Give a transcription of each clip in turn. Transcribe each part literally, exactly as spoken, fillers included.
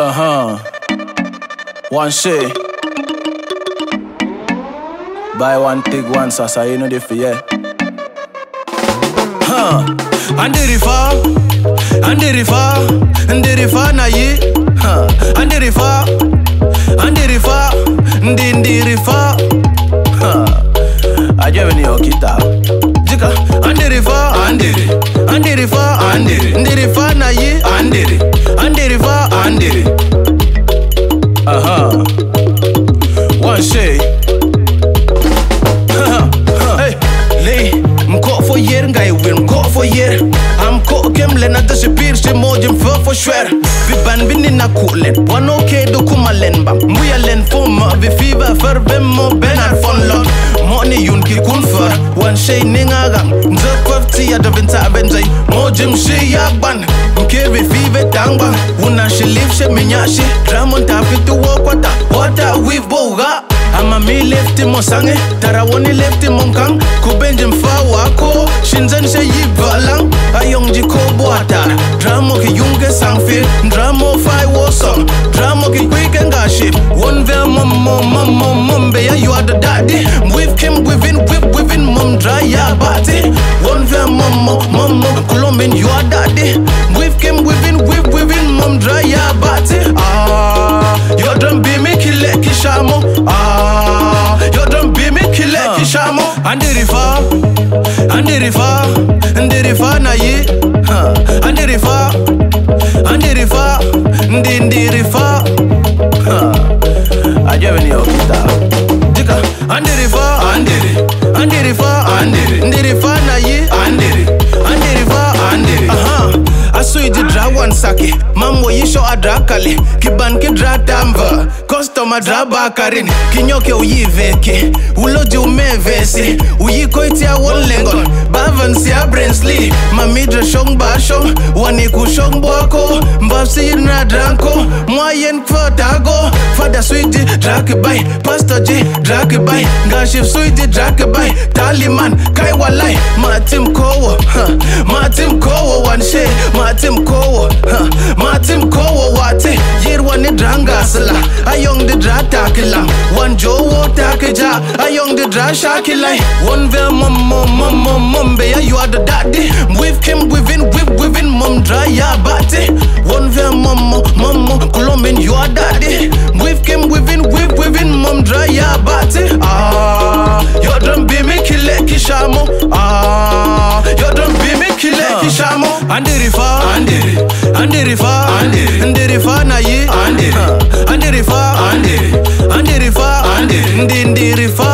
Uh-huh. One share. Buy one, take one, sasa, you know the fear. Huh. And the river, and the river, and the river na ye. Huh. And the river, and the river, and the river. Huh. I just need your guitar. Jika, and the river, and the river, and the river, and the river na ye. And the river, and the river, and the Uh-huh. One share. Hey, lay, I'm caught for year, guy, we're caught for year. I'm caught kem lena ta shapir she mojim for for sure. Vi ban binina kulen, one okay do kumalen bam. Muya len foma, vi fever for bem mo benar fon lot. Money yun ki kun for one shay ningagang. Nzak fifty at the vinta benjay. Mojim she yakban. Mke vi fever tangba. Una she live she minyashi. Dramon tapi to walk wata. Wata we've boga. I'm a me left him sange. Tarawoni left him on kang. Kubenjim fa wako. Shinzan she yibalang. Ayong jiko boata. Dramo ki yunge sangfil. Dramo fi war song. Dramo ki quick and gaship. One ver mum mum mum mum mum. Beya you are the daddy. With Kim within whip within mum dry ya body. One ver mum mum mum mum. Colombian you are daddy. With Kim within whip within mum dry ya body. Ah, you don't be me kill it kishamo. Ah, you don't be me kill it kishamo. And the river, and the river, and the river na ye. And the river, and the river, and the river. I just need your guitar. Jika, and the river, and the river, and the river, and the river na ye. And the and the river, and the uh-huh. I saw you dra one sake. Mambo yisho adra kale. Kiban ki dra tamva. Customer dra bakarin. Kinyoke uyi veke. Uloji ume vesi. Uyi koiti ya one lengon. Bavan si ya Brensley. Mamidra shong bashong. Waniku shong bwako. Mbapsi na dranko. Mwayen kwa tago. Fada sweetie drake bay. Pastor J drake bay. Ngashif sweetie drake bay. Taliman kai walai. Matim kowo. Matim kowo one shay. Matim kowo. Matim kowo wate. Year one ni dranga sala. Ayong the dra takila. One jowo takija. Ayong the dra shakila. One ver mum mum mum mum mum. Beya you are the daddy. With Kim within whip within mum dry ya body. One ver mum mum mum mum. Colombian you are daddy. With Kim within whip within mum dry ya body. Ah, you don't be me kill it kishamo. Ah, you don't be me kill it kishamo. And the river, and the river, and the river, and the river na ye. And the and the river, and the and the river, and the the river.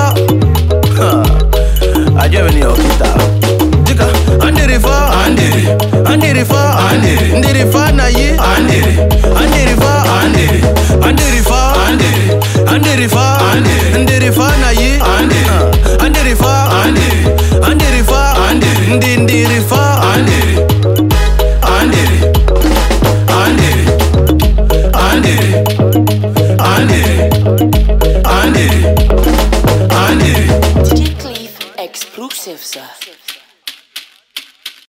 I just need your guitar. Jika, and the river, and the river, and the river, and the river na ye. And the and the river, and the and the river, and the and the river, and the river na ye. And the and the river, and the and the river, and the the river, and the D J Cleve exclusive, sir.